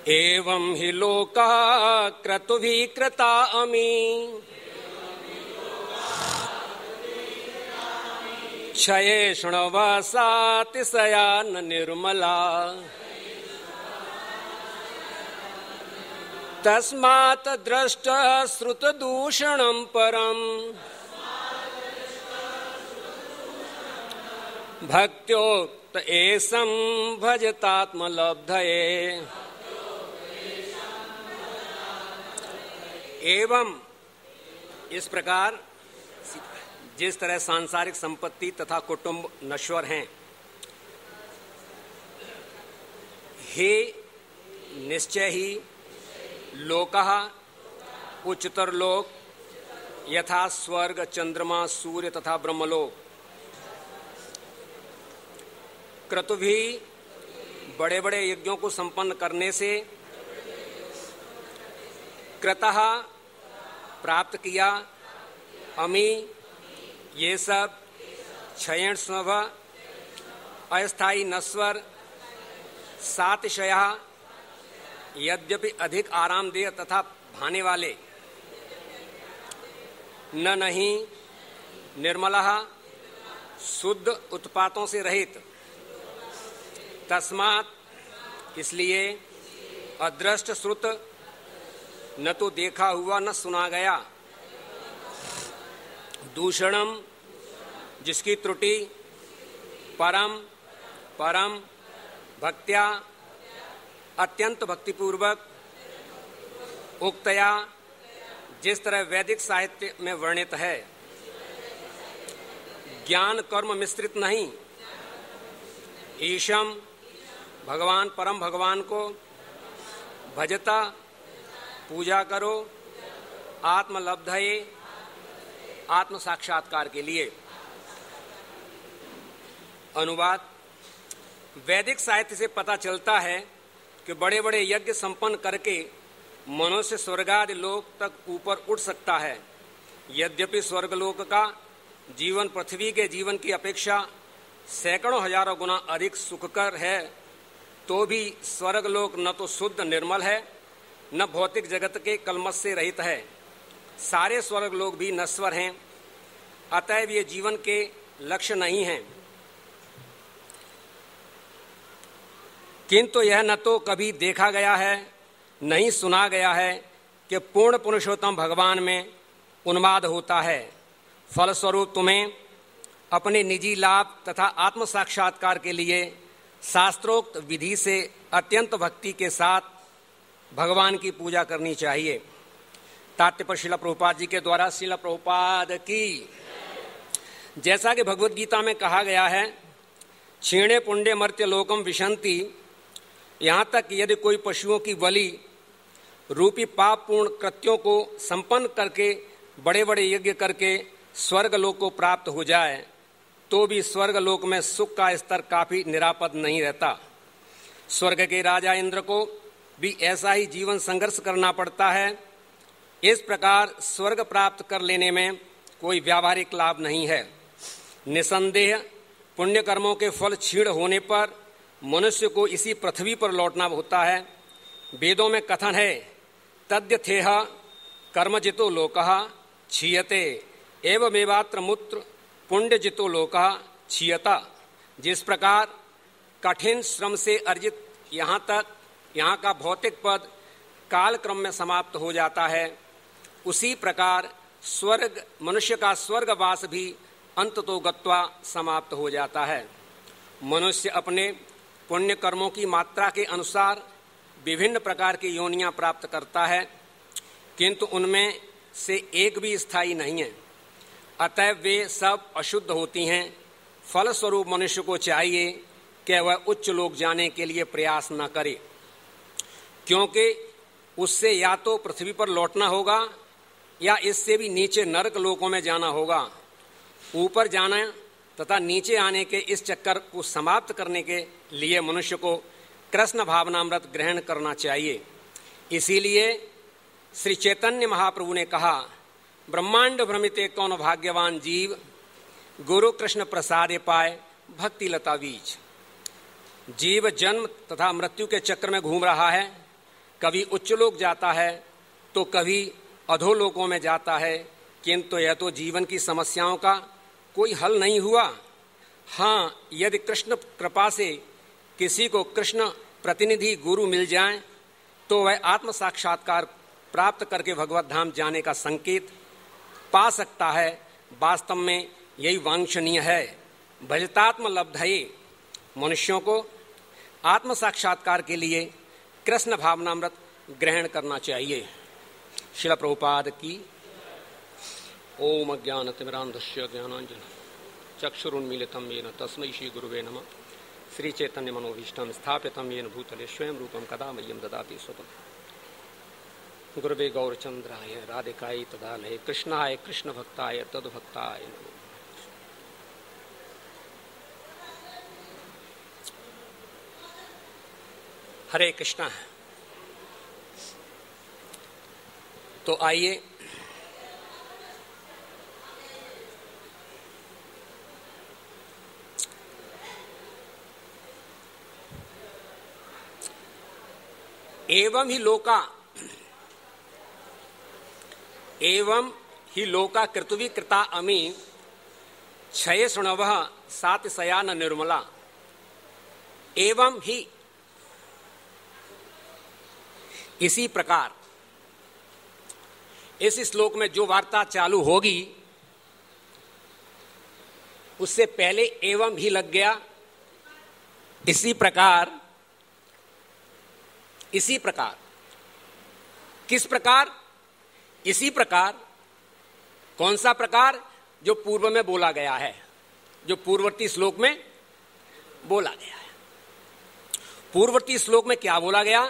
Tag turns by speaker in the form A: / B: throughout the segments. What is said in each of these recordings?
A: एवं हि लोका क्रतुभिः कृता अमी क्षयेष्णवसातिशया न निर्मला तस्मात् दृष्ट श्रुत दूषणं परम् भक्त्योक्त एषं भजतात्मलब्धये। एवं इस प्रकार जिस तरह सांसारिक संपत्ति तथा कुटुंब नश्वर हैं, हे निश्चय ही लोकः उच्चतर लोक यथा स्वर्ग चंद्रमा सूर्य तथा ब्रह्मलोक क्रतुभी बड़े बड़े यज्ञों को संपन्न करने से क्रतः प्राप्त किया अमी ये सब क्षयण स्व अस्थायी नश्वर सातिशया यद्यपि अधिक आरामदेह तथा भाने वाले न नहीं निर्मलः शुद्ध उत्पातों से रहित तस्मात् इसलिए अदृष्ट श्रुत न तो देखा हुआ न सुना गया दूषणम जिसकी त्रुटि परम परम भक्त्या अत्यंत भक्तिपूर्वक उक्तया जिस तरह वैदिक साहित्य में वर्णित है ज्ञान कर्म मिश्रित नहीं ईशम भगवान परम भगवान को भजता पूजा करो आत्मलब्धये आत्म साक्षात्कार के लिए। अनुवाद वैदिक साहित्य से पता चलता है कि बड़े बड़े यज्ञ संपन्न करके मनुष्य स्वर्गादि लोक तक ऊपर उठ सकता है। यद्यपि स्वर्गलोक का जीवन पृथ्वी के जीवन की अपेक्षा सैकड़ों हजारों गुना अधिक सुखकर है, तो भी स्वर्गलोक न तो शुद्ध निर्मल है न भौतिक जगत के कलमश से रहित है। सारे स्वर्गलोक भी नश्वर हैं, अतएव ये जीवन के लक्ष्य नहीं हैं। किंतु यह न तो कभी देखा गया है नहीं सुना गया है कि पूर्ण पुरुषोत्तम भगवान में उन्माद होता है। फलस्वरूप तुम्हें अपने निजी लाभ तथा आत्म साक्षात्कार के लिए शास्त्रोक्त विधि से अत्यंत भक्ति के साथ भगवान की पूजा करनी चाहिए। तात्पर्य श्रील प्रभुपाद जी के द्वारा श्रील प्रभुपाद की। जैसा कि भगवद गीता में कहा गया है, क्षीणे पुण्य मर्त्य लोकम विशंति, यहाँ तक यदि कोई पशुओं की बलि रूपी पाप पूर्ण कृत्यों को संपन्न करके बड़े बड़े यज्ञ करके स्वर्गलोक को प्राप्त हो जाए, तो भी स्वर्गलोक में सुख का स्तर काफी निरापद नहीं रहता। स्वर्ग के राजा इंद्र को भी ऐसा ही जीवन संघर्ष करना पड़ता है। इस प्रकार स्वर्ग प्राप्त कर लेने में कोई व्यावहारिक लाभ नहीं है। निसंदेह पुण्य कर्मों के फल क्षीण होने पर मनुष्य को इसी पृथ्वी पर लौटना होता है। वेदों में कथन है, तद्यथेह कर्मजितो लोकः क्षीयते एवमेवात्र मूत्र पुण्यजितो लोकः क्षीयता। जिस प्रकार कठिन श्रम से अर्जित यहाँ का भौतिक पद काल क्रम में समाप्त हो जाता है, उसी प्रकार स्वर्ग मनुष्य का स्वर्गवास भी अंततो गत्वा समाप्त हो जाता है। मनुष्य अपने पुण्य कर्मों की मात्रा के अनुसार विभिन्न प्रकार की योनियां प्राप्त करता है, किंतु उनमें से एक भी स्थायी नहीं है। अतएव वे सब अशुद्ध होती हैं। फलस्वरूप मनुष्य को चाहिए कि वह उच्च लोक जाने के लिए प्रयास न करे, क्योंकि उससे या तो पृथ्वी पर लौटना होगा या इससे भी नीचे नरक लोकों में जाना होगा। ऊपर जाना तथा नीचे आने के इस चक्कर को समाप्त करने के लिए मनुष्य को कृष्ण भावनामृत ग्रहण करना चाहिए। इसीलिए श्री चैतन्य महाप्रभु ने कहा, ब्रह्मांड भ्रमिते कौन भाग्यवान जीव, गुरु कृष्ण प्रसादे पाए भक्ति लता बीज। जीव जन्म तथा मृत्यु के चक्र में घूम रहा है, कभी उच्च लोक जाता है तो कभी अधोलोकों में जाता है, किंतु यह तो जीवन की समस्याओं का कोई हल नहीं हुआ। हाँ, यदि कृष्ण कृपा से किसी को कृष्ण प्रतिनिधि गुरु मिल जाए तो वह आत्म साक्षात्कार प्राप्त करके भगवत धाम जाने का संकेत पा सकता है। वास्तव में यही वांछनीय है। भजतात्म लब्धये, मनुष्यों को आत्म साक्षात्कार के लिए कृष्ण भावनामृत ग्रहण करना चाहिए। श्रील प्रभुपाद की। ओम अज्ञानतिमिरान्धस्य ज्ञानांजन चक्षुरुन्मीलितं येन तस्मै श्री गुरुवे नमः। श्री चैतन्य मनोभीष्टं स्थापितं येन भूतले स्वयं रूपं कदा मह्यं ददाति स्वतः। गुरुवे गौरचंद्राय राधिकाय तदालये कृष्णाय कृष्ण भक्ताय तद्भक्ताय नमः। हरे कृष्णा। तो आइए एवं ही लोका कृतवी कृता अमी क्षय सुणवः सात सयान निर्मला। एवं ही, इसी प्रकार, इस श्लोक में जो वार्ता चालू होगी उससे पहले एवं ही लग गया। इसी प्रकार किस प्रकार? इसी प्रकार। कौन सा प्रकार? जो पूर्व में बोला गया है, जो पूर्ववर्ती श्लोक में बोला गया है। पूर्ववर्ती श्लोक में क्या बोला गया?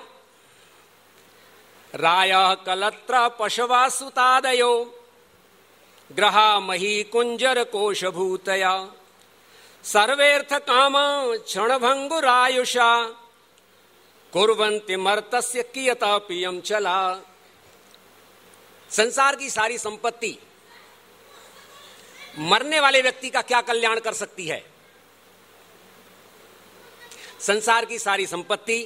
A: रायः कलत्र पशवा सुतादयो ग्रहा मही कुंजर कोशभूतया सर्वेर्थ काम क्षणभंगुरायुषा कुर्वन्ति मर्तस्य कियता पियम चला। संसार की सारी संपत्ति मरने वाले व्यक्ति का क्या कल्याण कर सकती है? संसार की सारी संपत्ति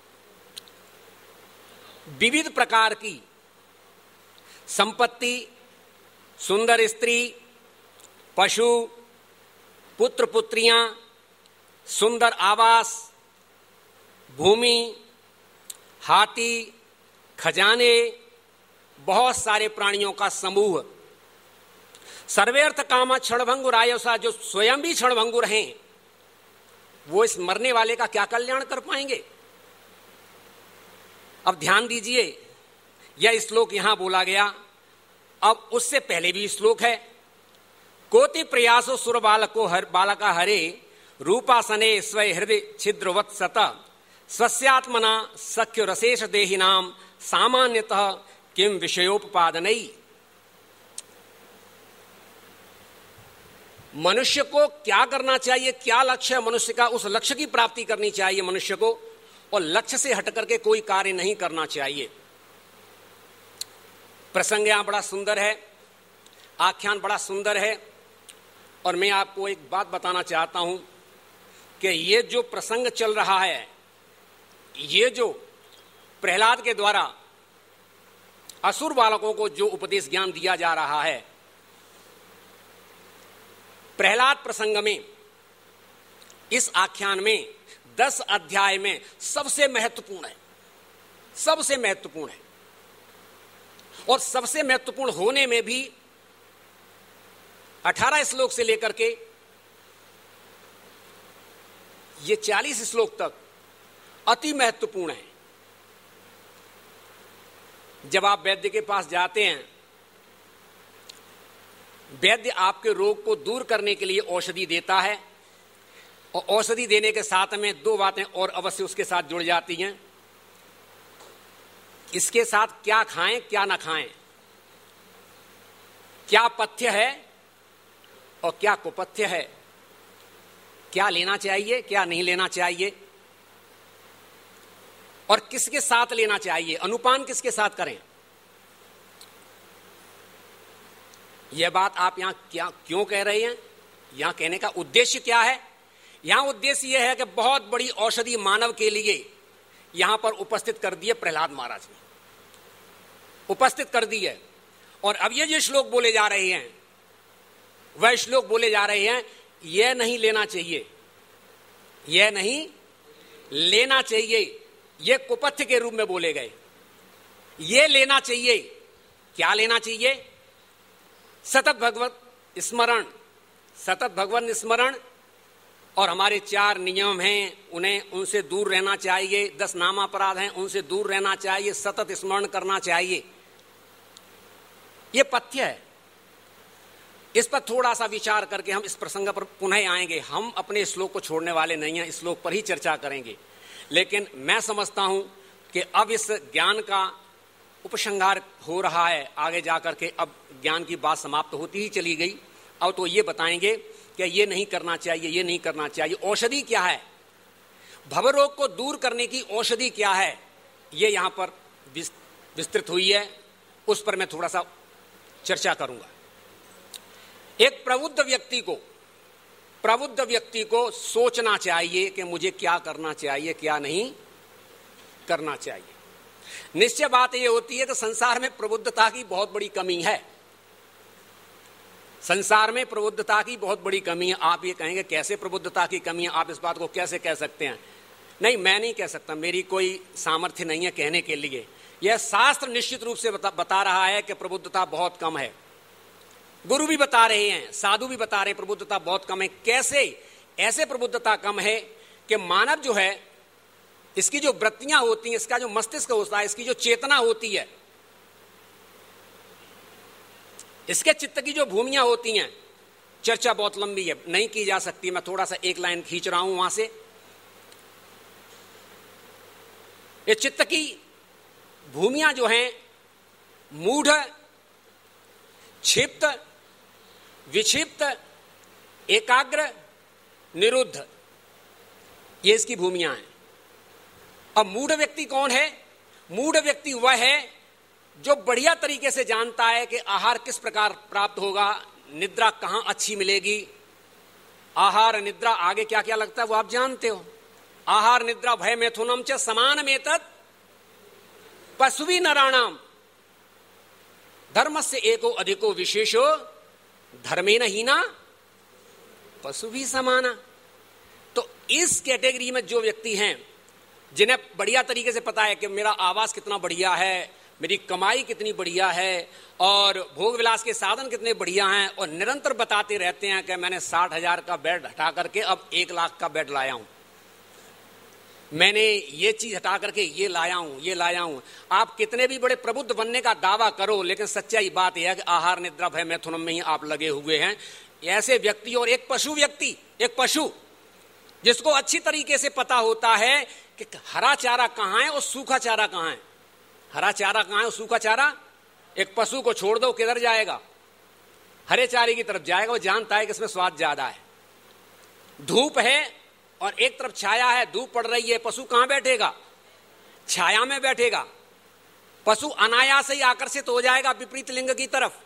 A: विविध प्रकार की संपत्ति, सुंदर स्त्री, पशु, पुत्र पुत्रियां, सुंदर आवास, भूमि, हाथी, खजाने, बहुत सारे प्राणियों का समूह, सर्वेर्थ कामा क्षणभंगुर आयुषा, जो स्वयं भी क्षणभंगुर हैं, वो इस मरने वाले का क्या कल्याण कर पाएंगे? अब ध्यान दीजिए, यह श्लोक यहां बोला गया। अब उससे पहले भी श्लोक है। कोटि प्रयासो सुर बालको बालका हरे रूपासने स्वय हृदय छिद्रवत् सत स्वस्यात्मना सख्य रसेश देहिनाम सामान्यतः किम विषयोपपादनई। मनुष्य को क्या करना चाहिए? क्या लक्ष्य है मनुष्य का? उस लक्ष्य की प्राप्ति करनी चाहिए मनुष्य को, और लक्ष्य से हटकर के कोई कार्य नहीं करना चाहिए। प्रसंग यहां बड़ा सुंदर है, आख्यान बड़ा सुंदर है, और मैं आपको एक बात बताना चाहता हूं कि ये जो प्रसंग चल रहा है, ये जो प्रहलाद के द्वारा असुर बालकों को जो उपदेश ज्ञान दिया जा रहा है, प्रहलाद प्रसंग में, इस आख्यान में 10 अध्याय में सबसे महत्वपूर्ण है, सबसे महत्वपूर्ण है। और सबसे महत्वपूर्ण होने में भी 18 श्लोक से लेकर के ये 40 श्लोक तक अति महत्वपूर्ण है। जब आप वैद्य के पास जाते हैं, वैद्य आपके रोग को दूर करने के लिए औषधि देता है, और औषधि देने के साथ में 2 बातें और अवश्य उसके साथ जुड़ जाती हैं। इसके साथ क्या खाएं, क्या ना खाएं, क्या पथ्य है और क्या कुपथ्य है, क्या लेना चाहिए, क्या नहीं लेना चाहिए, और किसके साथ लेना चाहिए, अनुपान किसके साथ करें। यह बात आप यहां क्यों कह रहे हैं? यहां कहने का उद्देश्य क्या है? यहां उद्देश्य यह है कि बहुत बड़ी औषधि मानव के लिए यहां पर उपस्थित कर दिए प्रहलाद महाराज ने, उपस्थित कर दी है। और अब ये जो श्लोक बोले जा रहे हैं, वह श्लोक बोले जा रहे हैं, यह नहीं लेना चाहिए, यह नहीं लेना चाहिए, ये कुपथ्य के रूप में बोले गए। ये लेना चाहिए, क्या लेना चाहिए? सतत भगवत स्मरण, सतत भगवत स्मरण। और हमारे 4 नियम हैं, उन्हें उनसे दूर रहना चाहिए। 10 नामापराध हैं, उनसे दूर रहना चाहिए, सतत स्मरण करना चाहिए। ये पथ्य है। इस पर थोड़ा सा विचार करके हम इस प्रसंग पर पुनः आएंगे। हम अपने श्लोक को छोड़ने वाले नहीं हैं, इस श्लोक पर ही चर्चा करेंगे। लेकिन मैं समझता हूं कि अब इस ज्ञान का उपसंहार हो रहा है, आगे जाकर के अब ज्ञान की बात समाप्त होती ही चली गई। अब तो ये बताएंगे कि ये नहीं करना चाहिए, ये नहीं करना चाहिए। औषधि क्या है, भवरोग को दूर करने की औषधि क्या है, ये यहां पर विस्तृत हुई है, उस पर मैं थोड़ा सा चर्चा करूंगा। एक प्रबुद्ध व्यक्ति को सोचना चाहिए कि मुझे क्या करना चाहिए, क्या नहीं करना चाहिए। निश्चय बात यह होती है कि संसार में प्रबुद्धता की बहुत बड़ी कमी है, संसार में प्रबुद्धता की बहुत बड़ी कमी है। आप ये कहेंगे कैसे प्रबुद्धता की कमी है, आप इस बात को कैसे कह सकते हैं? नहीं, मैं नहीं कह सकता, मेरी कोई सामर्थ्य नहीं है कहने के लिए। यह शास्त्र निश्चित रूप से बता रहा है कि प्रबुद्धता बहुत कम है। गुरु भी बता रहे हैं, साधु भी बता रहे हैं प्रबुद्धता बहुत कम है। कैसे ऐसे प्रबुद्धता कम है कि मानव जो है, इसकी जो वृत्तियां होती हैं, इसका जो मस्तिष्क होता है, इसकी जो चेतना होती है, इसके चित्त की जो भूमियां होती हैं, चर्चा बहुत लंबी है, नहीं की जा सकती। मैं थोड़ा सा एक लाइन खींच रहा हूं वहां से। ये चित्त की भूमियां जो हैं, मूढ़, क्षिप्त, विक्षिप्त, एकाग्र, निरुद्ध, ये इसकी भूमियां हैं। अब मूढ़ व्यक्ति कौन है? मूढ़ व्यक्ति वह है जो बढ़िया तरीके से जानता है कि आहार किस प्रकार प्राप्त होगा, निद्रा कहां अच्छी मिलेगी, आहार निद्रा आगे क्या क्या लगता है वो आप जानते हो। आहार निद्रा भय मैथुनम च समान में तत् पशुवी नराणाम धर्म से एको अधिको विशेषो धर्मेन हीना पशु भी समाना। तो इस कैटेगरी में जो व्यक्ति हैं, जिन्हें बढ़िया तरीके से पता है कि मेरा आवास कितना बढ़िया है, मेरी कमाई कितनी बढ़िया है, और भोग विलास के साधन कितने बढ़िया हैं, और निरंतर बताते रहते हैं कि मैंने 60,000 का बेड हटा करके अब 1 लाख का बेड लाया हूं, मैंने ये चीज हटा करके ये लाया हूं, ये लाया हूं। आप कितने भी बड़े प्रबुद्ध बनने का दावा करो, लेकिन सच्चाई बात यह है कि आहार निद्रा भय मैथुनम में ही आप लगे हुए हैं। ऐसे व्यक्ति, और एक पशु व्यक्ति, एक पशु जिसको अच्छी तरीके से पता होता है कि हरा चारा कहां है और सूखा चारा कहां है, हरा चारा कहां है और सूखा चारा। एक पशु को छोड़ दो, किधर जाएगा? हरे चारे की तरफ जाएगा। वो जानता है कि इसमें स्वाद ज्यादा है। धूप है और एक तरफ छाया है, धूप पड़ रही है, पशु कहां बैठेगा? छाया में बैठेगा। पशु अनायास ही आकर्षित हो जाएगा विपरीत लिंग की तरफ।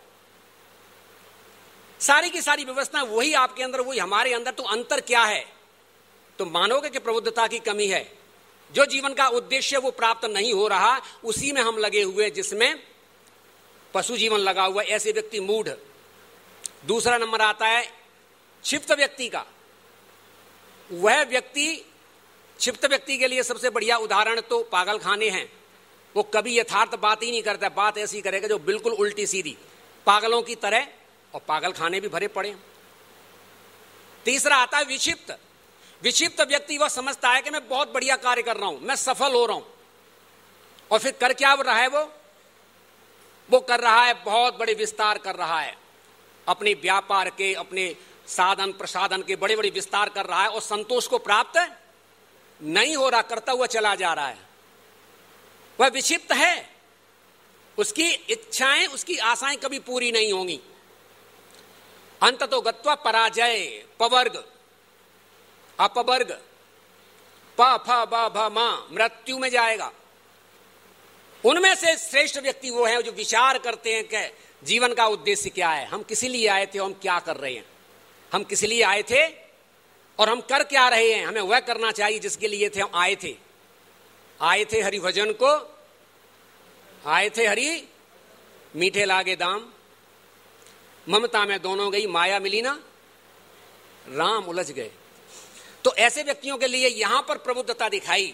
A: सारी की सारी व्यवस्था वही आपके अंदर, वही हमारे अंदर। तो अंतर क्या है? तो मानोगे कि प्रबुद्धता की कमी है। जो जीवन का उद्देश्य वो प्राप्त नहीं हो रहा, उसी में हम लगे हुए, जिसमें पशु जीवन लगा हुआ। ऐसे व्यक्ति मूढ़। दूसरा नंबर आता है क्षिप्त व्यक्ति का। वह व्यक्ति, क्षिप्त व्यक्ति के लिए सबसे बढ़िया उदाहरण तो पागल खाने हैं। वो कभी यथार्थ बात ही नहीं करता, बात ऐसी करेगा जो बिल्कुल उल्टी सीधी, पागलों की तरह, और पागल खाने भी भरे पड़े। तीसरा आता है विक्षिप्त। विक्षिप्त व्यक्ति वह समझता है कि मैं बहुत बढ़िया कार्य कर रहा हूं, मैं सफल हो रहा हूं, और फिर कर क्या रहा है? वो कर रहा है, बहुत बड़े विस्तार कर रहा है अपने व्यापार के, अपने साधन प्रसाधन के बड़े बड़े विस्तार कर रहा है, और संतोष को प्राप्त नहीं हो रहा, करता हुआ चला जा रहा है। वह विक्षिप्त है। उसकी इच्छाएं, उसकी आशाएं कभी पूरी नहीं होंगी। अंततो गत्वा पराजय, पवर्ग, अपवर्ग, प फ ब भ म, मृत्यु में जाएगा। उनमें से श्रेष्ठ व्यक्ति वो है जो विचार करते हैं कि जीवन का उद्देश्य क्या है, हम किस लिए आए थे, हम क्या कर रहे हैं, हम किस लिए आए थे और हम कर क्या रहे हैं, हमें वह करना चाहिए जिसके लिए थे हम आए थे। आए थे हरि भजन को, आए थे हरि मीठे लागे दाम, ममता में दोनों गई माया मिली ना राम उलझ गए। तो ऐसे व्यक्तियों के लिए यहां पर प्रबुद्धता दिखाई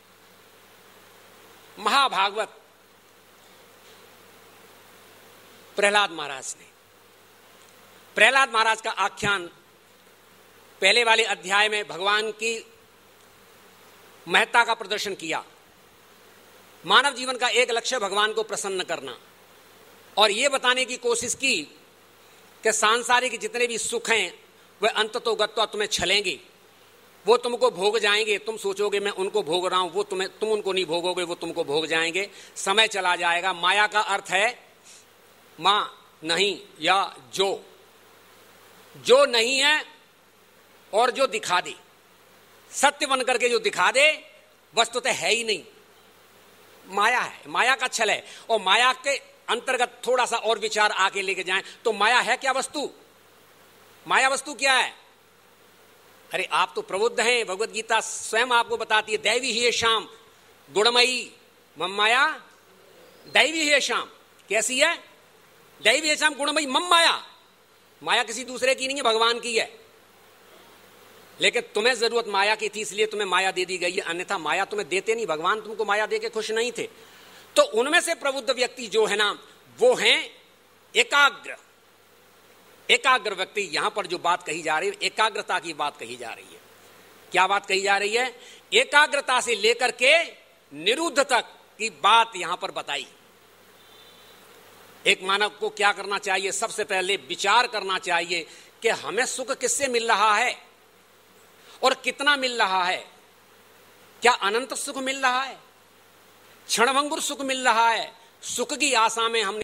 A: महाभागवत प्रहलाद महाराज ने। प्रहलाद महाराज का आख्यान पहले वाले अध्याय में भगवान की महत्ता का प्रदर्शन किया। मानव जीवन का एक लक्ष्य भगवान को प्रसन्न करना, और यह बताने की कोशिश की कि सांसारिक जितने भी सुख हैं वह अंततोगत्वा तुम्हें छलेंगे, वो तुमको भोग जाएंगे। तुम सोचोगे मैं उनको भोग रहा हूं, वो तुम उनको नहीं भोगोगे, वो तुमको भोग जाएंगे। समय चला जाएगा। माया का अर्थ है मां नहीं या जो नहीं है और जो दिखा दे, सत्य बन करके जो दिखा दे वस्तुतः है ही नहीं, माया है, माया का छल है। और माया के अंतर्गत थोड़ा सा और विचार आके लेके जाएं तो माया है क्या वस्तु? माया वस्तु क्या है? अरे आप तो प्रबुद्ध हैं, भगवत गीता स्वयं आपको बताती है दैवी ही शाम गुणमयी मम माया। दैवी है शाम कैसी है? दैवी है शाम गुणमयी मम माया। माया किसी दूसरे की नहीं है, भगवान की है। लेकिन तुम्हें जरूरत माया की थी इसलिए तुम्हें माया दे दी गई है, अन्यथा माया तुम्हें देते नहीं, भगवान तुमको माया देके खुश नहीं थे। तो उनमें से प्रबुद्ध व्यक्ति जो है ना वो हैं एकाग्र व्यक्ति। यहां पर जो बात कही जा रही है एकाग्रता की बात कही जा रही है। क्या बात कही जा रही है? एकाग्रता से लेकर के निरुद्ध तक की बात यहां पर बताई। एक मानव को क्या करना चाहिए? सबसे पहले विचार करना चाहिए कि हमें सुख किससे मिल रहा है और कितना मिल रहा है। क्या अनंत सुख मिल रहा है? क्षणभंगुर सुख मिल रहा है? सुख की आशा में हमने